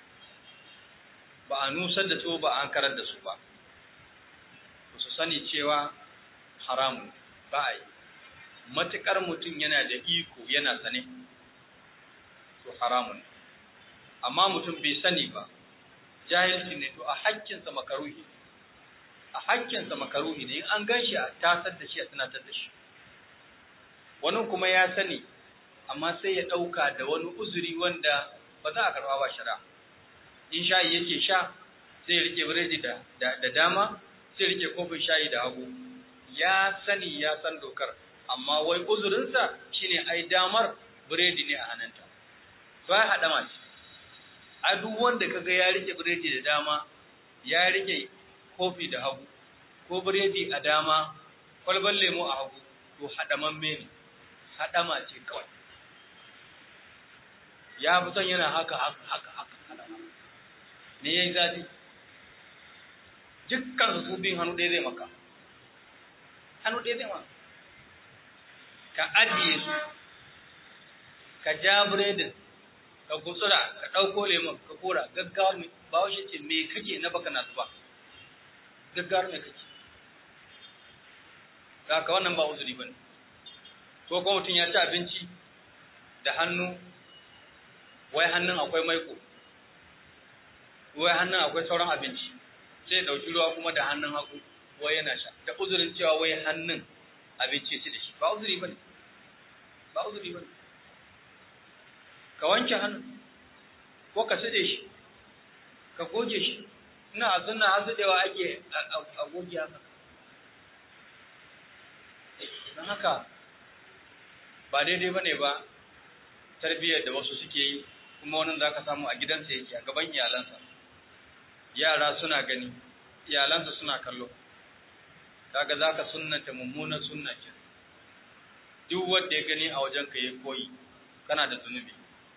ba a nusar da su ba an karar da su ba. Su sani cewa haramun ba a yi, matuƙar mutum yana da iko yana sane, to haramun. Amma mutum bai sani ba, jahilci ne, to a hakkinsa makaruhi, a hakkinsa makaruhi ne, in an gan shi a tasar da shi a tunatar da shi. Wani kuma ya sani, amma sai ya ɗauka da wani uzuri wanda ba za a karɓa ba shari'a. In shayi yake sha, sai ya rike biredi da, da, da dama, sai rike kofin shayi da hagu ya sani ya san dokar amma wai uzurinsa shine ai damar biredi ne a hannunta ba haɗa mace a duk wanda kaga ya rike biredi da dama ya rike kofi da hagu ko biredi a dama kwalban lemo a hagu to haɗamamme ne haɗama ce kawai ya fi son yana haka haka haka haka ne ya yi zafi dukkan su bin hannu ɗaya zai maka hannu ɗaya zai maka ka ajiye su ka ja biredin ka gutsura ka ɗauko lemon ka kora gaggawar mai ba washe ce me kake na baka na zuba gaggawar mai kake ga ka wannan ba uzuri ba ne ko kuma mutum ya ci abinci da hannu wai hannun akwai maiko wai hannun akwai sauran abinci sai ya ɗauki ruwa kuma da hannun hagu wai yana sha da uzurin cewa wai hannun abinci ci da shi ba uzuri ba ne ba uzuri ba ne ka wanke hannu ko ka sade shi ka goge shi ina a sunna hazudewa ake a goge haka don haka ba daidai ba ne ba tarbiyyar da wasu suke yi kuma wani za ka samu a gidansa yake a gaban iyalansa yara suna gani iyalansa suna kallo kaga za ka sunnanta mummunan sunna ke duk wanda ya gani a wajen ka yi koyi kana da zunubi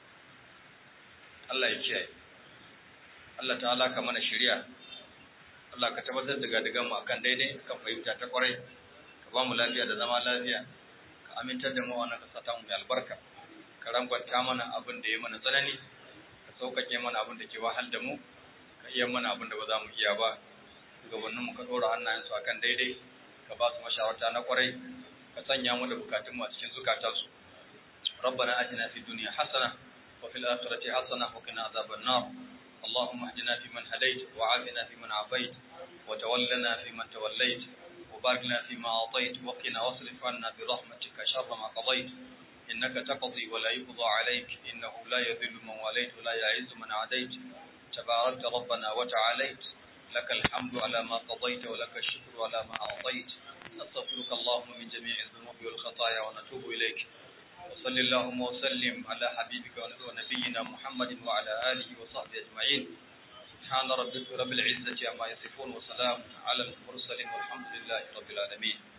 Allah ya kiyaye Allah ta'ala ka mana shari'a Allah ka tabbatar da gadigan mu akan daidai kan fahimta ta kwarai ka ba mu lafiya da zama lafiya ka amintar da mu wannan kasa ta mu mai albarka ka rangwanta mana abin da ya mana tsanani ka sauƙaƙe mana abin da ke wahal da mu ka iya mana abin da ba za mu iya ba shugabannin mu ka ɗora hannayensu akan daidai ka ba su mashawarta na kwarai ka sanya mu da bukatun mu a cikin zukatansu ربنا آتنا في الدنيا حسنة وفي الآخرة حسنة وقنا عذاب النار اللهم اهدنا فيمن هديت وعافنا فيمن عافيت وتولنا فيمن توليت وبارك لنا فيما أعطيت وقنا واصرف عنا برحمتك شر ما قضيت إنك تقضي ولا يقضى عليك إنه لا يذل من واليت ولا يعز من عاديت تباركت ربنا وتعاليت لك الحمد على ما قضيت ولك الشكر على ما أعطيت نستغفرك اللهم من جميع الذنوب والخطايا ونتوب إليك وصل اللهم وسلم على حبيبك ونبينا محمد وعلى آله وصحبه أجمعين سبحان ربك رب العزة عما يصفون وسلام على المرسلين والحمد لله رب العالمين